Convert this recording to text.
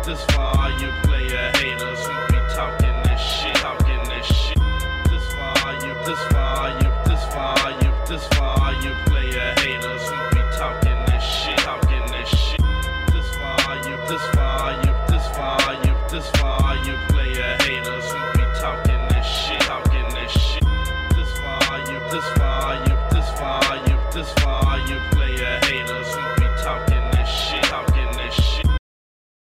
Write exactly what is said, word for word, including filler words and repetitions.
This for all you player haters who be talking this shit, talking this shit. This for all you, this for all you, this for all you, this for all you player haters who be talking this shit, talking this shit. This for all you, this for all you, this for all you, this for all you player haters who be talking this shit, talking this shit. This for all you, this for all you, this for all you, this for all you.